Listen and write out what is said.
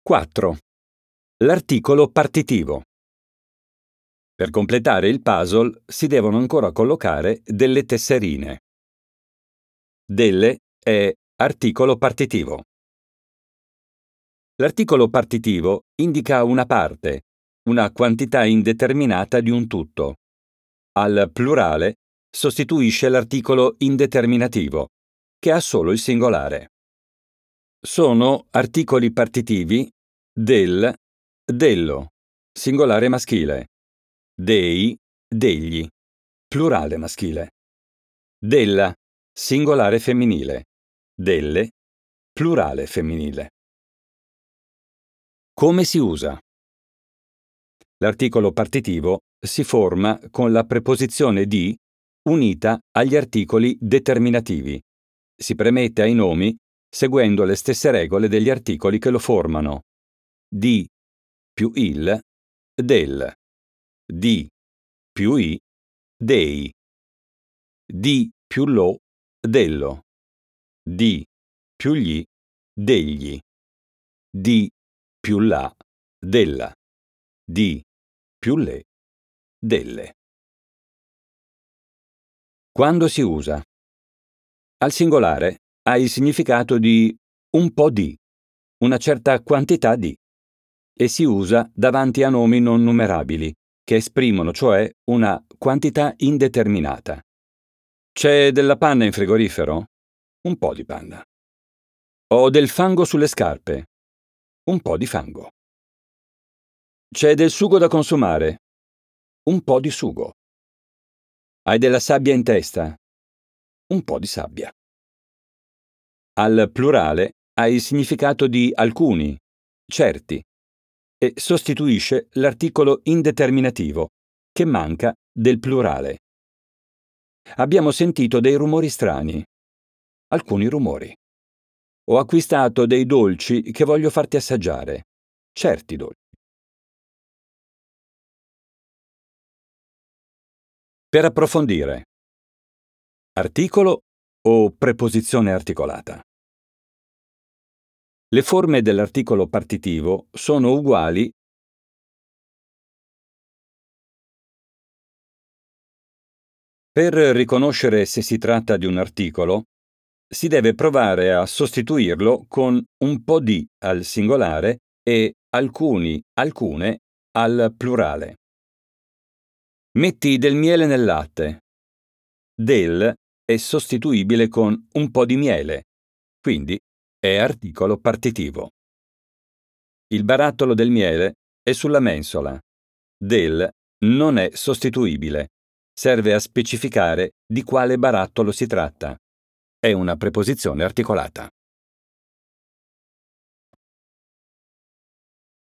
4. L'articolo partitivo. Per completare il puzzle si devono ancora collocare delle tesserine. Delle è articolo partitivo. L'articolo partitivo indica una parte, una quantità indeterminata di un tutto. Al plurale sostituisce l'articolo indeterminativo, che ha solo il singolare. Sono articoli partitivi del, dello, singolare maschile, dei, degli, plurale maschile, della, singolare femminile, delle, plurale femminile. Come si usa? L'articolo partitivo si forma con la preposizione di unita agli articoli determinativi. Si premette ai nomi seguendo le stesse regole degli articoli che lo formano. Di più il, del. Di più i, dei. Di più lo, dello. Di più gli, degli. Di più la, della. Di più le, delle. Quando si usa? Al singolare ha il significato di un po' di, una certa quantità di, e si usa davanti a nomi non numerabili, che esprimono cioè una quantità indeterminata. C'è della panna in frigorifero? Un po' di panna. Ho del fango sulle scarpe? Un po' di fango. C'è del sugo da consumare? Un po' di sugo. Hai della sabbia in testa? Un po' di sabbia. Al plurale ha il significato di alcuni, certi, e sostituisce l'articolo indeterminativo, che manca del plurale. Abbiamo sentito dei rumori strani. Alcuni rumori. Ho acquistato dei dolci che voglio farti assaggiare. Certi dolci. Per approfondire. Articolo o preposizione articolata? Le forme dell'articolo partitivo sono uguali per riconoscere se si tratta di un articolo. Si deve provare a sostituirlo con un po' di al singolare e alcuni, alcune al plurale. Metti del miele nel latte. Del è sostituibile con un po' di miele, quindi è articolo partitivo. Il barattolo del miele è sulla mensola. Del non è sostituibile. Serve a specificare di quale barattolo si tratta. È una preposizione articolata.